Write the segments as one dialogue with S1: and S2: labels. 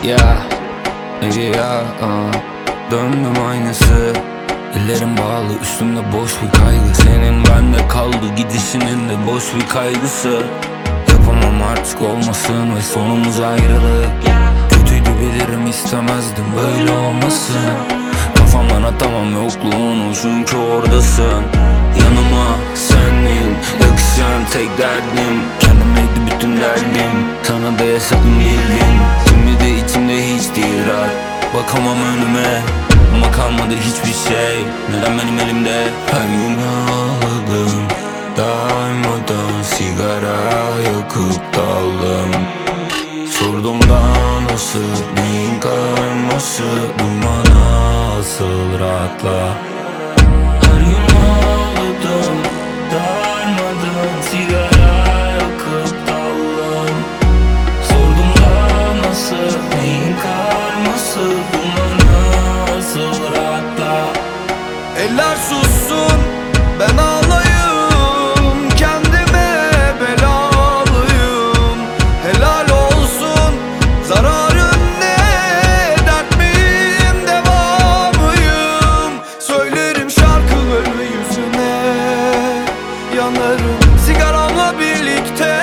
S1: Ya ya döndüm aynısı. Ellerim bağlı, üstümde boş bir kaygı. Senin bende kaldı, gidişinin de boş bir kaygısı. Yapamam artık olmasın ve sonumuz ayrılık. Kötüydü bilirim, istemezdim böyle olmasın. Kafamdan atamam yokluğunu çünkü oradasın. Yanıma senin, yakışan tek derdim. Kendimeydi bütün derdim, sana da yaşadım bildim. Şimdi de içimde hiç değil rahat. Bakamam önüme ama kalmadı hiçbir şey. Neden benim elimde? Her gün ağladım, darmadan sigara yakıp daldım. Sordum da nasıl, neyin karması, dumana asıl rahatla. Her gün ağladım, darmadan sigara yakıp daldım. Sordum da nasıl, neyin karması, dumana asıl rahatla.
S2: Eller sussun, ben ağlayayım, kendime belalıyım. Helal olsun, zararın ne, dert miyim, devamıyım. Söylerim şarkıları yüzüne, yanarım sigaramla birlikte.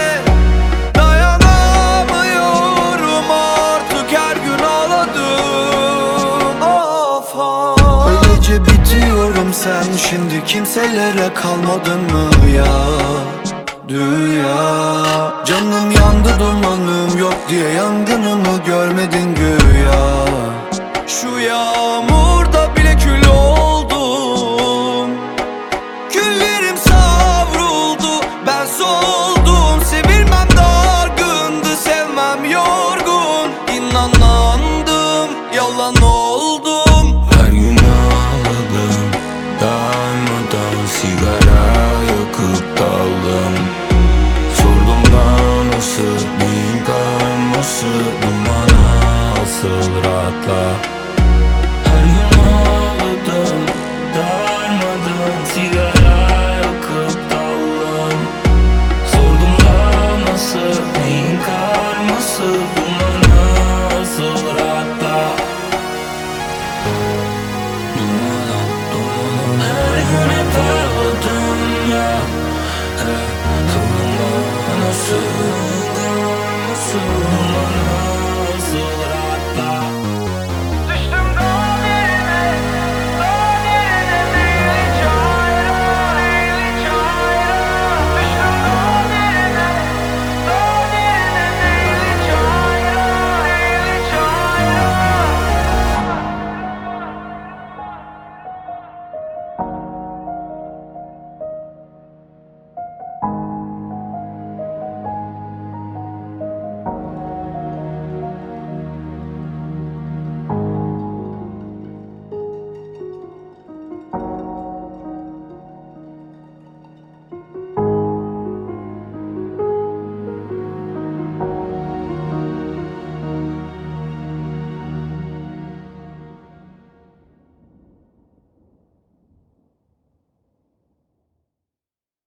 S2: Dayanamıyorum artık, her gün ağladım. Of of. Öylece bitiyorum, sen şimdi kimselere kalmadın mı ya? Dünya canım yandı, dumanım yok diye yangınımı görmedin güya. Şu yağmurda bile kül oldum, küllerim savruldu, ben soldum. Sevilmem dargındı, sevmem yorgun. İnanandım, yalan oldum.
S1: Her gün ağladım, darmadan sigara yakıp daldım. Sordum da nasıl, neyin karması, dumana asıl rahatla.